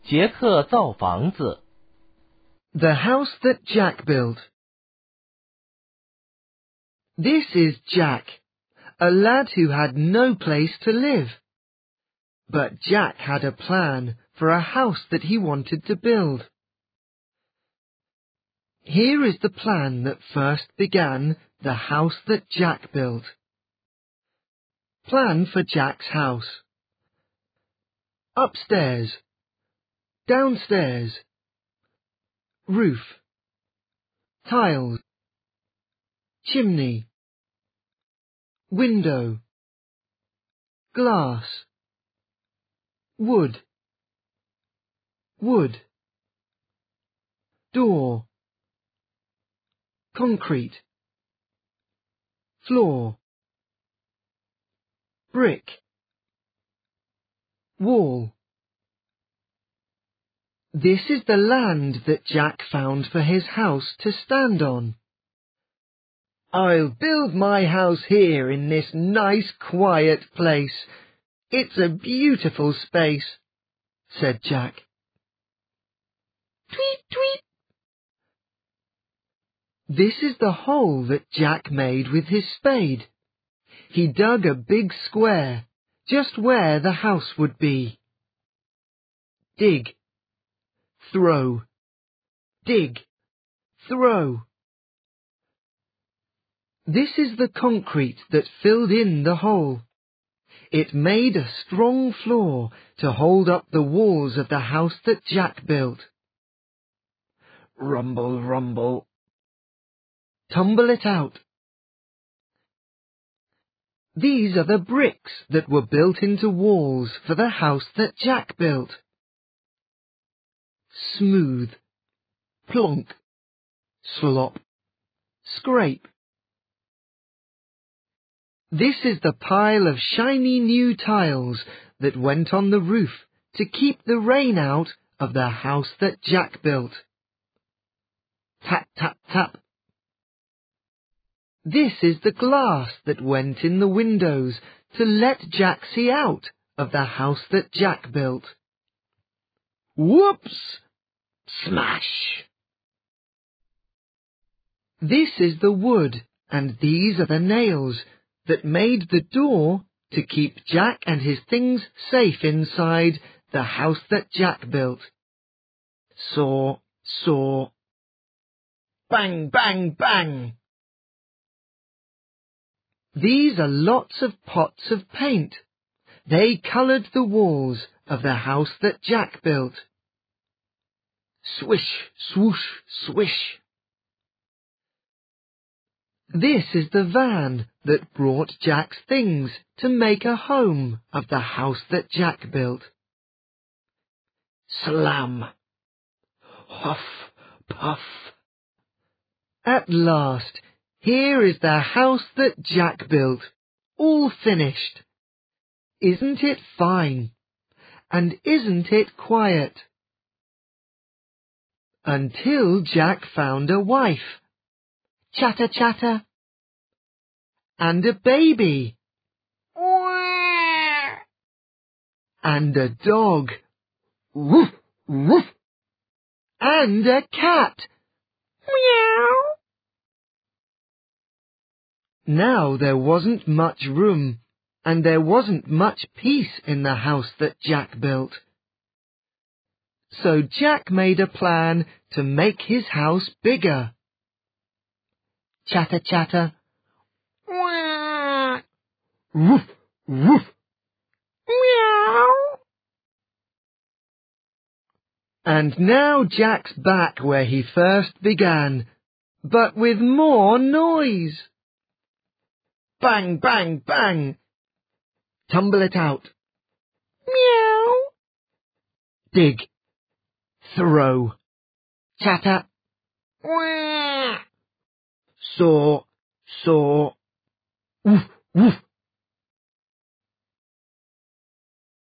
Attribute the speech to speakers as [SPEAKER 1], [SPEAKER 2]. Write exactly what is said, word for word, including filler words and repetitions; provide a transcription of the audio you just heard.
[SPEAKER 1] 杰克造房子。
[SPEAKER 2] The house that Jack built. This is Jack, a lad who had no place to live. But Jack had a plan for a house that he wanted to build. Here is the plan that first began the house that Jack built. Plan for Jack's house. Upstairs. Downstairs. Roof. Tiles. Chimney. Window. Glass. Wood. Wood. Door. Concrete. Floor. Brick. Wall. This is the land that Jack found for his house to stand on. I'll build my house here in this nice quiet place. It's a beautiful space, said Jack. Tweet, tweet. This is the hole that Jack made with his spade. He dug a big square, just where the house would be. Dig. Throw. Dig. Throw. This is the concrete that filled in the hole. It made a strong floor to hold up the walls of the house that Jack built. Rumble, rumble. Tumble it out. These are the bricks that were built into walls for the house that Jack built. Smooth. Plonk. Slop. Scrape. This is the pile of shiny new tiles that went on the roof to keep the rain out of the house that Jack built. Tap, tap, tap. This is the glass that went in the windows to let Jack see out of the house that Jack built. Whoops! Smash! This is the wood, and these are the nails that made the door to keep Jack and his things safe inside the house that Jack built. Saw, saw. Bang, bang, bang! These are lots of pots of paint. They coloured the walls of the house that Jack built. Swish, swoosh, swish. This is the van that brought Jack's things to make a home of the house that Jack built. Slam. Huff, puff. At last, here is the house that Jack built, all finished. Isn't it fine? And isn't it quiet? Until Jack found a wife. Chatter, chatter. And a baby. And a dog. Woof, woof. And a cat. Meow. Now there wasn't much room, and there wasn't much peace in the house that Jack built. So Jack made a plan to make his house bigger. Chatter, chatter. Woof, woof. Meow. And now Jack's back where he first began, but with more noise. Bang, bang, bang. Tumble it out. Meow. Dig. Throw. Chatter. Wah. Saw, saw. Woof, woof.